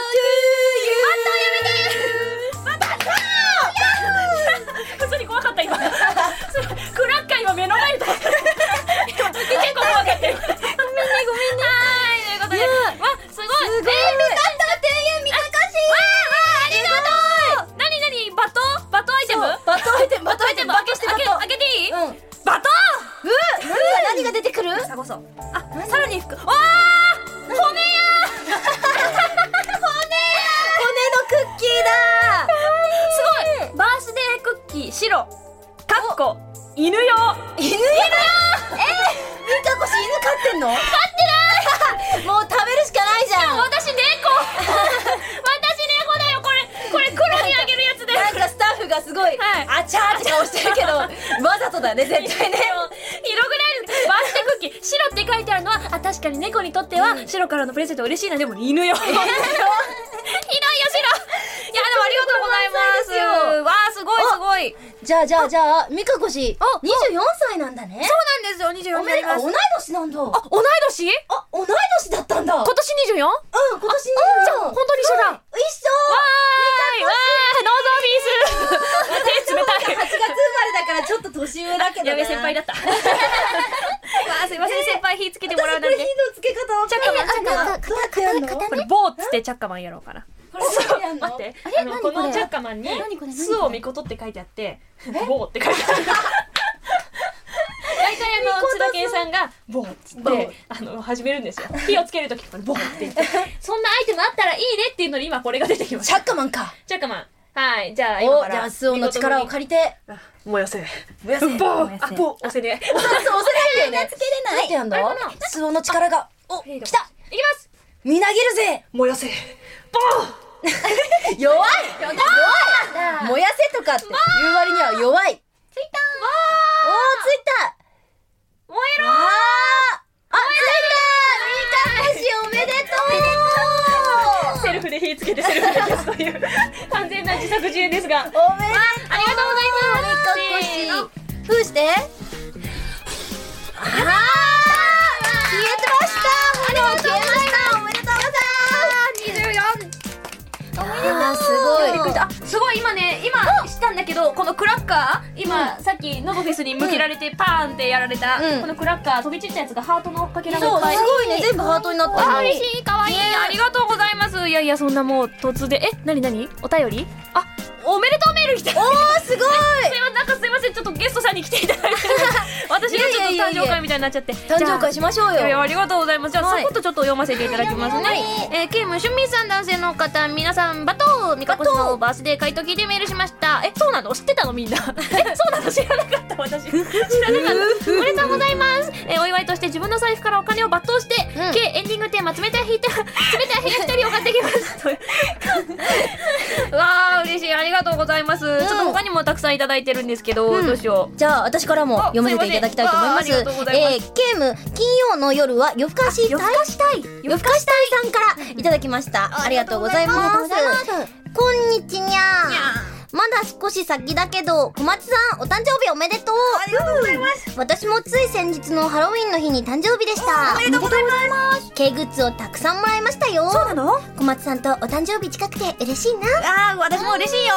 [SPEAKER 4] ートゥーユー、バトーやめてー、バトー
[SPEAKER 2] 普通に怖かった今クラッカー今目の前に立って結構怖かったよ。ごめんねごめんね。はい、ということで、わ、すごいすごい、えー、みかんとてんみかこし、わーわー、ありがとう。なになに、バトバトアイテム、
[SPEAKER 4] バトアイテム、バトアイテム、開けしてバト、
[SPEAKER 2] 開けていい？
[SPEAKER 4] うん、
[SPEAKER 2] バト
[SPEAKER 4] うー、何が出てくる？
[SPEAKER 2] さごそ、あ、さらに服、わー、骨や骨や
[SPEAKER 4] 骨のクッキーだー、
[SPEAKER 2] すごい、バースデークッキー白かっこ犬用、
[SPEAKER 4] 犬用、えー、みかこし犬飼ってんの？飼ってないもう食べるしかないじゃん。
[SPEAKER 2] 私猫私猫だよ、これこれ黒にあげるやつです。
[SPEAKER 4] なんかスタッフがすごい、はい、あちゃーって顔してるけどわざとだね絶対ね。
[SPEAKER 2] 広くないです。バースデークッキー白って書いてあるのは、あ、確かに猫にとっては白からのプレゼント嬉しいな。でも犬よひどいよ白。いやでもありがとうございますわー、すごいすごい。
[SPEAKER 4] じゃあじゃあじゃあみかこしにじゅうよんさいなんだね。
[SPEAKER 2] そうなんですよ、にじゅうよんになります。
[SPEAKER 4] 同い年なんだ。
[SPEAKER 2] あ、同い年？
[SPEAKER 4] あ、同い年だったんだ。
[SPEAKER 2] 今年にじゅうよん？
[SPEAKER 4] うん、今年にじゅうよん。
[SPEAKER 2] じゃあ本当に一緒だ。
[SPEAKER 4] 一緒。わ
[SPEAKER 2] ーいわー、ノーザービース手冷たい。
[SPEAKER 4] はちがつ生まれだからちょっと年上だけどね。
[SPEAKER 2] やべ、先輩だったわー、すいません、先輩火つけてもらうなんて。
[SPEAKER 4] 火のつけ方わかんない。
[SPEAKER 2] チャッカマン、チャッカマン、どうやってやんの？これボーっつってチャッカマンやろうかな。
[SPEAKER 4] これそうやんの？
[SPEAKER 2] 待って、あのこのチャッカマンに巣をみことって書いてあって、ボーって書いてある。大体あの津田健さんがボーっつってあの始めるんですよ。火をつけるときとかにボーって言って、そんなアイテムあったらいいねっていうのに今これが出てきました。
[SPEAKER 4] チャッカマンか。
[SPEAKER 2] チャッカマン。はい、じゃあ今から。
[SPEAKER 4] じゃあ巣の力を借りて
[SPEAKER 2] 燃やせ。
[SPEAKER 4] 燃やせ。
[SPEAKER 2] ボー。あ、ボー押せね。
[SPEAKER 4] 押せないんだよね。つけれない。どうやってやんの？巣の力が。お、来た。
[SPEAKER 2] いきます。
[SPEAKER 4] みなげるぜ。
[SPEAKER 2] 燃やせ。ボ
[SPEAKER 4] ー。弱い。弱い。燃やせとかって言う割には弱い。
[SPEAKER 3] ついた
[SPEAKER 4] ー。おー、ついた。
[SPEAKER 2] 燃えろー。
[SPEAKER 4] あ、ついた。みかこしおめでとう。
[SPEAKER 2] セルフでで火つけてセルフで消すという完全な自作自演ですが、
[SPEAKER 4] おめでとう。
[SPEAKER 2] ありがとうございます。
[SPEAKER 4] ふうしてあー消えてました。炎消えました。おめでとうございます。
[SPEAKER 2] にじゅうよん。
[SPEAKER 4] あーすごい。
[SPEAKER 2] びっくりした。あ、すごい今ね、今知ったんだけど、このクラッカー、今、さっきノドフェスに向けられてパーンってやられた、
[SPEAKER 4] うん
[SPEAKER 2] このクラッカー飛び散ったやつがハートのかけらがい
[SPEAKER 4] そう、
[SPEAKER 2] っぱい。
[SPEAKER 4] すごいね。全部ハートになったの。
[SPEAKER 2] あ、嬉しい、かわいい、ありがとうございます。いやいや、そんなもう突然、え、なになにお便りあ、おめでとうメール来て。おー、
[SPEAKER 4] すごい。
[SPEAKER 2] すいません、なんかすいません、ちょっとゲストさんに来ていただいて私がちょっと誕生会みたいになっちゃって。
[SPEAKER 4] 誕生会しましょう
[SPEAKER 2] いやいや、
[SPEAKER 4] よ。
[SPEAKER 2] ありがとうございます。じゃあ、
[SPEAKER 4] はい
[SPEAKER 2] サクッとちょっと読ませていただきますね。
[SPEAKER 4] はい
[SPEAKER 2] えー、ケイム、シュンミーさん、男性の方、皆さん、バトーみかこしのバースデー会と聞いてメールしました。え、そうなの知ってたのみんな。え、そうなの知らなかった私。知らなかった。おめでとうございます。えー、お祝いとして自分の財布からお金を抜刀して、
[SPEAKER 4] うん
[SPEAKER 2] 計エンディングテーマ、冷たいヒーター、冷たいヘアひとりを買ってきました。うわー、嬉しい。ありがとうございます。ちょっと他にもたくさんいただいてるんですけど、
[SPEAKER 4] うん
[SPEAKER 2] どうしよう。
[SPEAKER 4] じゃあ私からも読ませていただきたいと思います。
[SPEAKER 2] あすいませんあーありがとうございます
[SPEAKER 4] えー、ゲーム金曜の夜は夜更かし
[SPEAKER 2] 夜更かしたい。
[SPEAKER 4] 夜更かしたいさんからいただきました。ありがとうございます。こんにちにゃー。まだ少し先だけど、小松さんお誕生日おめでとう。
[SPEAKER 2] ありがとうございます。
[SPEAKER 4] 私もつい先日のハロウィンの日に誕生日でした。
[SPEAKER 2] おめでとうございます。
[SPEAKER 4] K グッズをたくさんもらいましたよ。
[SPEAKER 2] そうなの？
[SPEAKER 4] 小松さんとお誕生日近くて嬉しいな。
[SPEAKER 2] あー、私も嬉しいよ。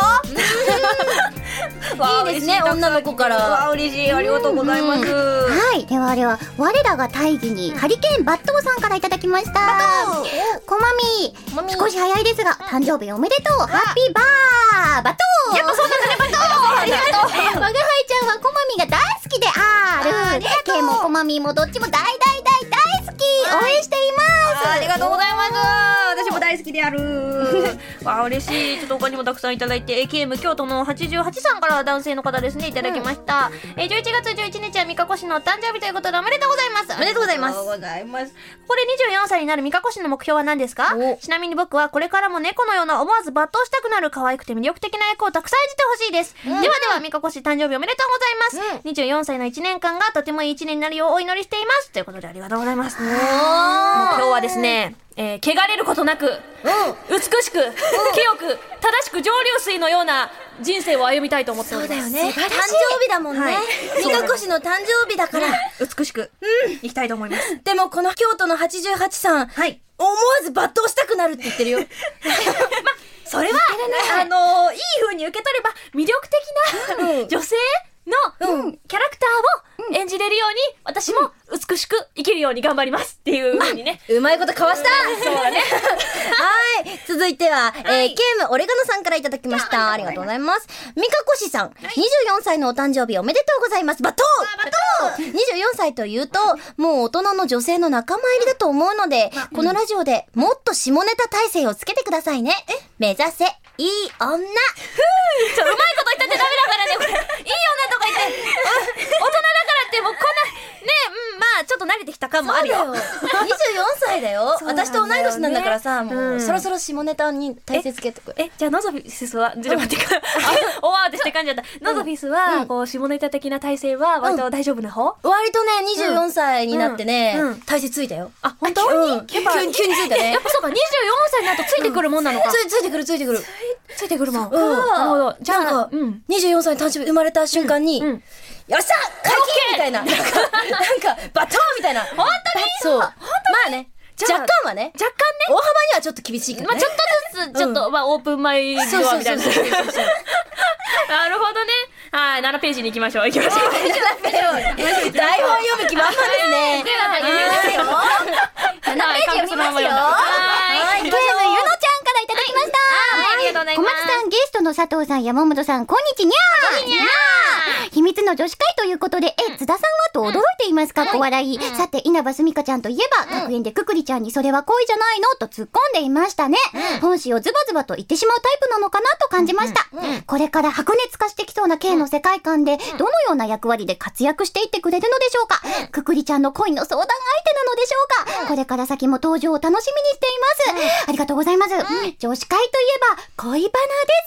[SPEAKER 4] いいですね、女の子から。
[SPEAKER 2] わあ、嬉しい。ありがとうございます。
[SPEAKER 3] はい。ではでは、我らが大義に、ハリケーンバットーさんからいただきました。こまみ
[SPEAKER 4] まみ
[SPEAKER 3] 少し早いですが、誕生日おめでとう。ハッピーバーバトーやっぱそうなんだね、バトーありがとう。我が輩ちゃんはこまみが大好きである。ケイもこまみもどっちも大大大大好き。応援しています。
[SPEAKER 2] ありがとうございます。私も大好きである。わあ、嬉しい。ちょっと他にもたくさんいただいて、エーケーエム 京都のはちじゅうはちさんから男性の方ですね、いただきました。えー、じゅういちがつじゅういちにちはみかこ氏の誕生日ということでおめでとうございます。
[SPEAKER 4] おめでとうございます
[SPEAKER 2] ありがとうございます。ここでにじゅうよんさいになるみかこ氏の目標は何ですか？
[SPEAKER 4] お
[SPEAKER 2] ちなみに僕はこれからも猫のような思わず抜刀したくなる可愛くて魅力的な役をたくさん演じてほしいです。ではでは、みかこ氏誕生日おめでとうございます。にじゅうよんさいのいちねんかんがとてもいいいちねんになるようお祈りしています。ということでありがとうございます。もう今日はですね、えー、汚れることなく、美しく、清く、正しく蒸留水のような人生を歩みたいと思っております。
[SPEAKER 4] そうだよね。誕生日だもんね。
[SPEAKER 2] はい
[SPEAKER 4] みかこ氏の誕生日だから。
[SPEAKER 2] 美しく、いきたいと思います。
[SPEAKER 4] でもこの京都のはちじゅうはちさん、
[SPEAKER 2] はい。
[SPEAKER 4] 思わず抜刀したくなるって言ってるよ。
[SPEAKER 2] それは、あのー、いい風に受け取れば、魅力的な、
[SPEAKER 4] うん
[SPEAKER 2] 女性の、
[SPEAKER 4] うん
[SPEAKER 2] キャラクターを演じれるように、私も美しく生きるように頑張りますっていう風にね。
[SPEAKER 4] うまいことかわした。
[SPEAKER 2] そうだね。
[SPEAKER 4] はい。続いては、えー、ケームオレガノさんからいただきました。ありがとうございます。みかこしさん、にじゅうよんさいのお誕生日おめでとうございます。バトーバトー !にじゅうよんさいというと、もう大人の女性の仲間入りだと思うので、このラジオでもっと下ネタ体制をつけてくださいね。目指せ、いい女。
[SPEAKER 2] ちょ、うまいこと言ったってダメだからね、これ。いい女とか言って、大人だからってもうこんな、ね、うん、まあ、ちょっと慣れてきた感もあるよ。
[SPEAKER 4] にじゅうよんさいだよ。
[SPEAKER 2] そうなんだよね
[SPEAKER 4] 私と同い年なんだからさ、もう、
[SPEAKER 2] うん
[SPEAKER 4] そろそろ下ネタに体制つけてく。
[SPEAKER 2] え、じゃあノゾフィスは、ちょっと待ってか、おわーってして感じだった。ノゾフィスは、こう、下ネタ的な体制は割と大丈夫な方？
[SPEAKER 4] 割とね、にじゅうよんさいになってね、
[SPEAKER 2] うんうん
[SPEAKER 4] 体制ついたよ。
[SPEAKER 2] あ、本当？
[SPEAKER 4] うん。急に、急についたね
[SPEAKER 2] やっ。ぱそうか、にじゅうよんさいになるとついてくるもんなのか。
[SPEAKER 4] ついついてくるついてくる。
[SPEAKER 2] ついてくるもん。
[SPEAKER 4] うん
[SPEAKER 2] なるほど。じゃあ、
[SPEAKER 4] なんか
[SPEAKER 2] うん。
[SPEAKER 4] にじゅうよんさいの誕生日生まれた瞬間に、
[SPEAKER 2] うん。
[SPEAKER 4] よっしゃ解禁みたいな。なんか、なんか、バトンみたいな。本当にそう。まあね、
[SPEAKER 2] じゃあ
[SPEAKER 4] 若干はね、
[SPEAKER 2] 若干ね、
[SPEAKER 4] 大幅にはちょっと厳しいけど
[SPEAKER 2] まあ
[SPEAKER 4] ね。
[SPEAKER 2] ちょっとずつ、ちょっと、まあオープンマイドアみたいな。
[SPEAKER 4] そうそうそうそうそう
[SPEAKER 2] なるほどね。はい、ななページに行きましょう。行きましょう。
[SPEAKER 4] 台本読む気満々ですね。
[SPEAKER 2] では、読みますよ。ななページ読みますよ。はい。
[SPEAKER 3] ゲームゆのちゃんからいただきました。
[SPEAKER 2] ありがとうござい
[SPEAKER 3] 小
[SPEAKER 2] ます。
[SPEAKER 3] 松さん、ゲストの佐藤さん、山本さん、こんにちにゃー
[SPEAKER 2] にゃー
[SPEAKER 3] 秘密の女子会ということで、え、津田さんはと驚いていますか、小笑い。さて、稲葉すみかちゃんといえば、学園でくくりちゃんにそれは恋じゃないのと突っ込んでいましたね。本心をズバズバと言ってしまうタイプなのかなと感じました。これから白熱化してきそうな K の世界観で、どのような役割で活躍していってくれるのでしょうか。くくりちゃんの恋の相談相手なのでしょうか。これから先も登場を楽しみにしています。ありがとうございます。女子会といえば、恋バナですよね。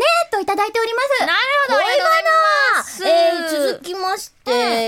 [SPEAKER 3] ねといただいております。
[SPEAKER 2] なるほど、ありがとうございます。
[SPEAKER 4] えー、続きまして、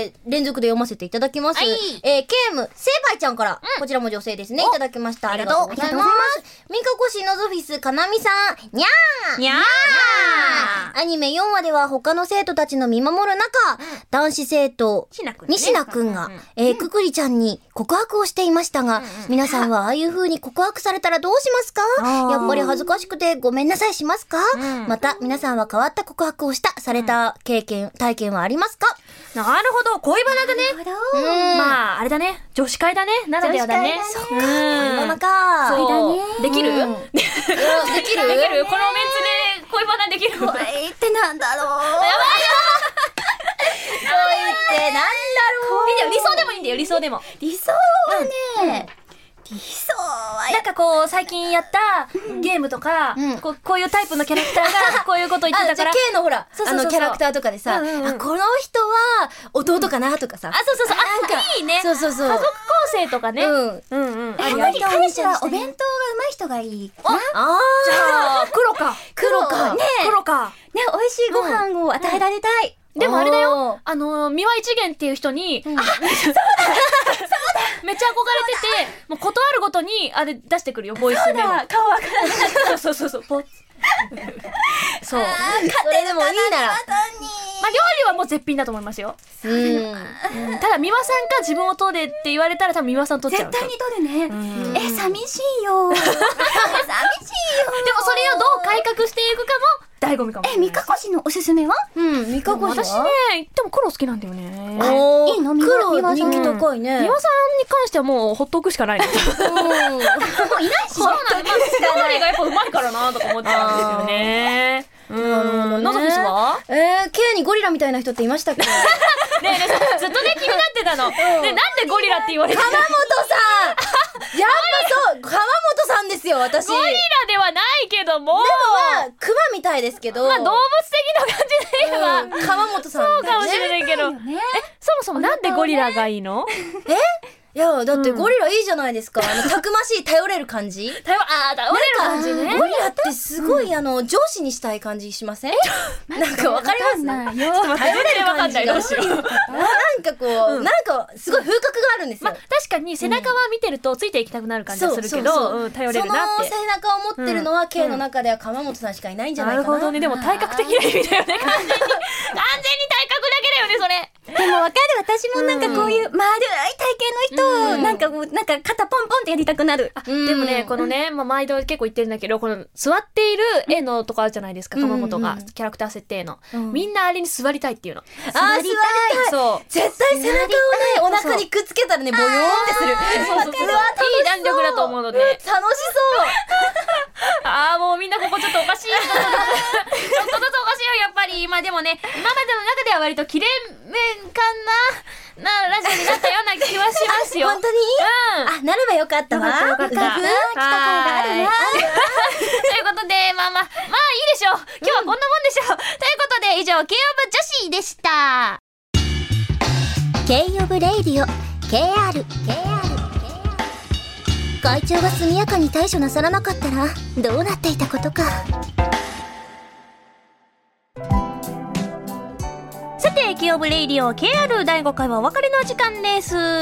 [SPEAKER 4] うん、連続で読ませていただきます。はい、えー、ケーム、セイバイちゃんから、うん、こちらも女性ですね、いただきました。ありがとうございます。ミカコシノゾフィス、かなみさん、にゃー
[SPEAKER 2] にゃー
[SPEAKER 4] アニメよんわでは他の生徒たちの見守る中、うん、男子生徒、西名くんが、えー、くくりちゃんに告白をしていましたが、うんうん、皆さんはああいう風に告白されたらどうしますか？やっぱり恥ずかしくてごめんなさいしますか？うん、また、皆さんは変わった告白をした、された経験、体験はありますか？
[SPEAKER 2] なるほど、恋バナだね。うん、まあ、あれだね。女子会だね。ならではだね。
[SPEAKER 4] そっか、恋バナか。
[SPEAKER 2] そうだね。できる？できる？
[SPEAKER 4] できる？このメンツ
[SPEAKER 2] で恋バナできる？
[SPEAKER 3] 恋ってなんだろう。やばいよ。
[SPEAKER 4] 恋ってなんだろう。
[SPEAKER 2] いいんだよ、理想でもいいんだよ、理想でも。
[SPEAKER 3] 理想はね、理想は
[SPEAKER 2] なんかこう最近やったゲームとか、うん、こう、こういうタイプのキャラクターがこういうこと言ってたから、
[SPEAKER 4] あ、じゃあ K のほら、そうそうそうそう、あのキャラクターとかでさ、うんうん、あ、この人は弟かなとかさ、
[SPEAKER 2] あ、そうそうそう、なんかいいね。
[SPEAKER 4] そうそうそう、
[SPEAKER 2] 家族構成とかね。うんうんうん。
[SPEAKER 3] やっぱり彼氏はお弁当がうまい人がいいかな。
[SPEAKER 2] あ、じゃあ黒か
[SPEAKER 3] 黒かね、
[SPEAKER 2] 黒か
[SPEAKER 3] ね、美味しいご飯を与えられたい。
[SPEAKER 2] でもあれだよ、あの、三輪一元っていう人に、うん、あ、そうだそうだめっちゃ憧れてて、もうことあるごとに、あれ出してくるよ、ボイスメモ。
[SPEAKER 3] そうだ、顔わからない。
[SPEAKER 2] そうそうそう、ポッ。そう。
[SPEAKER 4] それでもいいなら。
[SPEAKER 2] まあ、料理はもう絶品だと思いますよ。うん。ただ、三輪さんか自分を取れって言われたら多分三輪さん取っちゃう。
[SPEAKER 3] 絶対に取るね。え、寂しいよ。寂しいよ。でも
[SPEAKER 2] それをどう改革していくかも、醍醐味かも。
[SPEAKER 3] え、ミカコシのおすすめは？
[SPEAKER 4] うん、ミカコシは？
[SPEAKER 2] 私ね、でも黒好きなんだよね。
[SPEAKER 4] おー、いいの？黒人気高いね。
[SPEAKER 2] 三輪さんに関してはもうほっとくしかないの。もう
[SPEAKER 3] いないし。
[SPEAKER 2] そうなんだ。料理がやっぱうまいからなとか思っちゃうんですよね。うん。ノゾフィスは？
[SPEAKER 4] えー、K にゴリラみたいな人っていましたっけ？ね
[SPEAKER 2] えねえ、ずっとね、気になってたの。で、なんでゴリラって言われて
[SPEAKER 4] る？鎌本さんやっぱそう、鎌本さんですよ、私。
[SPEAKER 2] ゴリラではないけども。でも
[SPEAKER 4] まあ、クマみたいですけど。
[SPEAKER 2] まあ、動物的な感じで言えば、
[SPEAKER 4] うん、鎌本さん、
[SPEAKER 2] そうかもしれないけど。え、そもそもなんでゴリラがいいの？
[SPEAKER 4] え？いや、だってゴリラいいじゃないですか。あの、たくましい、頼れる感じ。
[SPEAKER 2] 頼、あー、頼れる感じね。
[SPEAKER 4] ゴリラってすごい、あの、上司にしたい感じしません？なんかわかります？
[SPEAKER 2] 頼れる感じがどうしよう。
[SPEAKER 4] なんかこう、なんか、すごい風格があるんですよ。
[SPEAKER 2] ま、確かに背中は見てるとついていきたくなる感じがするけど、頼れるなって。
[SPEAKER 4] その背中を持ってるのは、K の中では鎌本さんしかいないんじゃないかな。
[SPEAKER 2] なるほどね。でも体格的な意味だよね、完全に。完全に体格だけだよね、それ。
[SPEAKER 3] でもわかる、私もなんかこういう丸い体型の人を、なんかもう、なんか肩ポンポンってやりたくなる。
[SPEAKER 2] でもね、このね、まあ、毎度結構言ってるんだけど、この座っている絵のとかあるじゃないですか、鎌本が、キャラクター設定の。みんなあれに座りたいっていうの。
[SPEAKER 4] あー、座りたい。そう。絶対背中をね、お腹にくっつけたらね、ボヨーンってする。
[SPEAKER 2] そうそうそう。いい弾力だと思うので。楽し
[SPEAKER 4] そう。
[SPEAKER 2] あー、もうみんなここちょっとおかしいよ。ちょっとずつおかしいよ、やっぱり。まあでもね、今までの中では割と綺麗めかな、な、ラジオになったような気はしますよ。
[SPEAKER 4] 本当に？うん。あ、なればよかったわ。
[SPEAKER 2] よかった。よかった。来た甲斐があるな。ということで、まあまあ、まあいいでしょう。今日はこんなもんでしょう。ということで、以上、K-オブ女子でした。
[SPEAKER 4] K-オブレイディオ、ケーアール、ケーアール。会長が速やかに対処なさらなかったら、どうなっていたことか。
[SPEAKER 2] さて、K-オブレイディオ ケーアール だいごかいはお別れの時間です。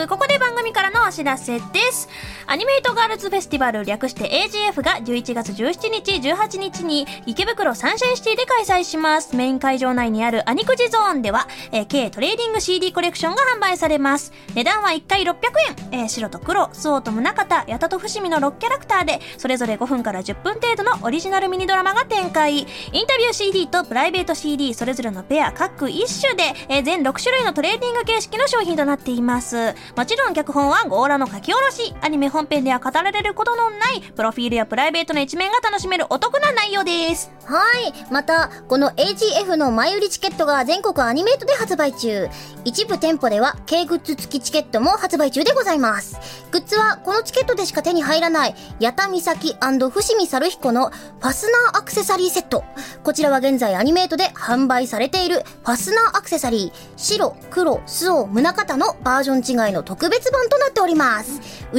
[SPEAKER 2] ここで番組からのお知らせです。アニメイトガールズフェスティバル略して エージーエフ がじゅういちがつじゅうしちにち、じゅうはちにちに池袋サンシャインシティで開催します。メイン会場内にあるアニクジゾーンでは、えー、K トレーディング シーディー コレクションが販売されます。値段はいっかいろっぴゃくえん。えー、白と黒、スオと宗像、ヤタと伏見のろくキャラクターで、それぞれごふんからじゅっぷん程度のオリジナルミニドラマが展開。インタビュー シーディー とプライベート シーディー、それぞれのペア各いっしゅで、えー、全ろくしゅるいのトレーディング形式の商品となっています。もちろん脚本はゴーラの書き下ろし、アニメ本編では語られることのないプロフィールやプライベートな一面が楽しめるお得な内容です。
[SPEAKER 4] はい。また、この エージーエフ の前売りチケットが全国アニメートで発売中。一部店舗では K グッズ付きチケットも発売中でございます。グッズはこのチケットでしか手に入らない、八田美咲&伏見猿彦のファスナーアクセサリーセット。こちらは現在アニメートで販売されているファスナーアクセサリー、白、黒、スオ、宗像のバージョン違いの特別版となっております。売り切れ次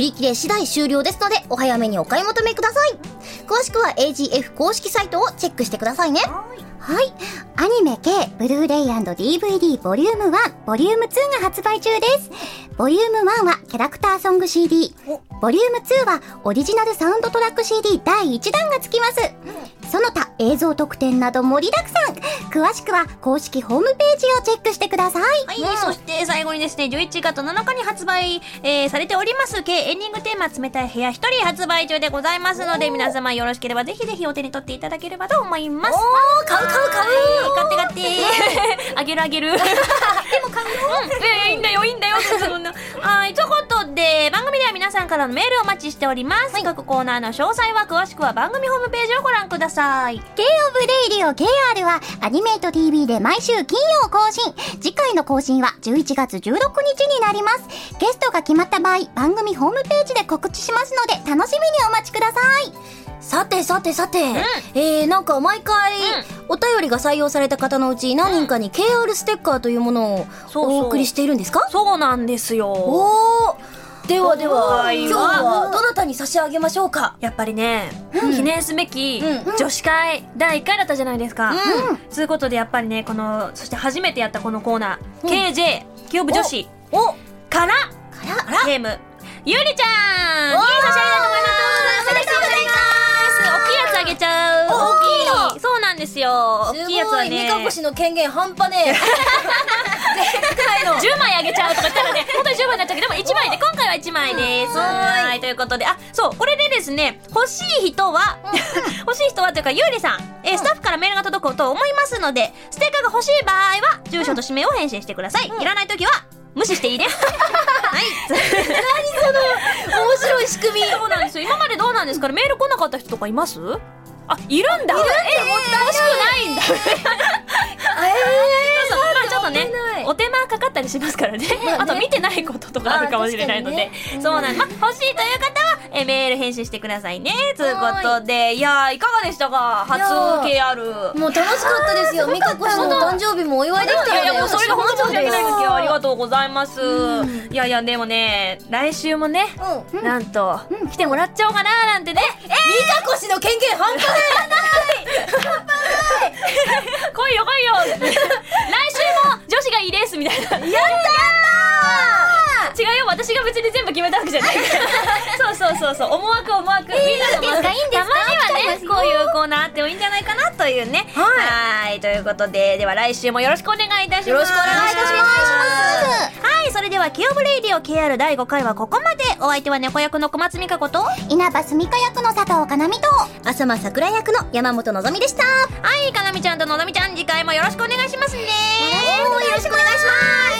[SPEAKER 4] 次第終了ですので、お早めにお買い求めください。詳しくは エージーエフ 公式サイトをチェックしてくださいね。
[SPEAKER 3] はい。アニメ系ブルーレイ&ディーブイディー ボリュームワン、ボリュームツーが発売中です。ボリュームワンはキャラクターソング シーディー。ボリュームツーはオリジナルサウンドトラック シーディー だいいちだんが付きます。その他映像特典など盛りだくさん。詳しくは公式ホームページをチェックしてください。
[SPEAKER 2] はい、うん、そして最後にですね、じゅういちがつなのかに発売、えー、されております系エンディングテーマ冷たい部屋一人発売中でございますので、皆様よろしければぜひぜひお手に取っていただければと思います。
[SPEAKER 4] おー、買う買う買う
[SPEAKER 2] 買って買ってあげるあげるでも買うよ、うん、いやいやいいんだよいいんだよそんなはい、ということで番組では皆さんからのメールをお待ちしております、はい、各コーナーの詳細は詳しくは番組ホームページをご覧ください。
[SPEAKER 3] K オブレイディオ ケーアール はアニメート ティーブイ で毎週金曜更新。次回の更新はじゅういちがつじゅうろくにちになります。ゲストが決まった場合、番組ホームページで告知しますので楽しみにお待ちください。
[SPEAKER 4] さてさてさて、うん、えー、なんか毎回、うん、お便りが採用された方のうち何人かに ケーアール ステッカーというものをお送りしているんですか？
[SPEAKER 2] そうなんですよ。
[SPEAKER 4] おー、ではでは今日はどなたに差し上げましょうか？
[SPEAKER 2] やっぱりね、うん、記念すべき女子会だいいっかいだったじゃないですか。うん、そういうことでやっぱりね、このそして初めてやったこのコーナー、うん、ケージェー キューブ女子
[SPEAKER 4] お
[SPEAKER 2] からからゲームゆりちゃんに差し上げたいと思います。おめでとうございます。大きいやつあげちゃう。
[SPEAKER 4] 大きいの
[SPEAKER 2] そうなんですよ。大きいやつはね、
[SPEAKER 4] みかこしの権限半端ねえ絶対の
[SPEAKER 2] じゅうまいあげちゃうとか言ったらね、本当にじゅうまいになっちゃうけど、でもいちまいで、今回はいちまいです。はい、ということで、あ、そう、これでですね、欲しい人は欲しい人はというか、ゆりさん、えー、スタッフからメールが届くと思いますので、ステッカーが欲しい場合は住所と氏名を返信してください。いらないときは無視していいですはい。
[SPEAKER 4] 何その面白い仕組み。
[SPEAKER 2] そうなんですよ。今までどうなんですかね、メール来なかった人とかいます？あ、いるんだ。いるんだ。え、もったい欲しくないんだ。えー、そうそう、まあちょっとね、お手間かかったりしますからね。あと見てないこととかあるかもしれないので、ね、そうなんです。まあ欲しいという方はえメール返信してくださいね。ということで、いやー、いかがでしたか？初 ケーアール。
[SPEAKER 4] もう楽しかったですよ。みかこしの誕生日もお祝いできたので、いやいや、もう
[SPEAKER 2] それが本当に申し訳ないんですよ。ありがとうございます。いやいや、でもね、来週もね、うん、なんと、うん、来てもらっちゃおうかなーなんてね。
[SPEAKER 4] えー、みかこしの権限半端ない半端ない
[SPEAKER 2] 来いよ来いよ来週も女子がいいですみたいな。やったー違うよ、私が別に全部決めたわけじゃないそうそうそうそう、思惑思惑、みんなの思惑。たまにはね、こういうコーナーあってもいいんじゃないかなというね。はい、はいということで、では来週もよろしくお願いいたします。
[SPEAKER 4] よろしくお願いいたします。
[SPEAKER 2] はい、それではKオブレイディオ ケーアールだいごかいはここまで。お相手は猫役の小松美香子と
[SPEAKER 3] 稲葉すみか役の佐藤かなみと
[SPEAKER 4] 浅間桜役の山本のぞみでした。
[SPEAKER 2] はい、かなみちゃんとのぞみちゃん、次回もよろしくお願いしますね。
[SPEAKER 4] よろしくお願いします。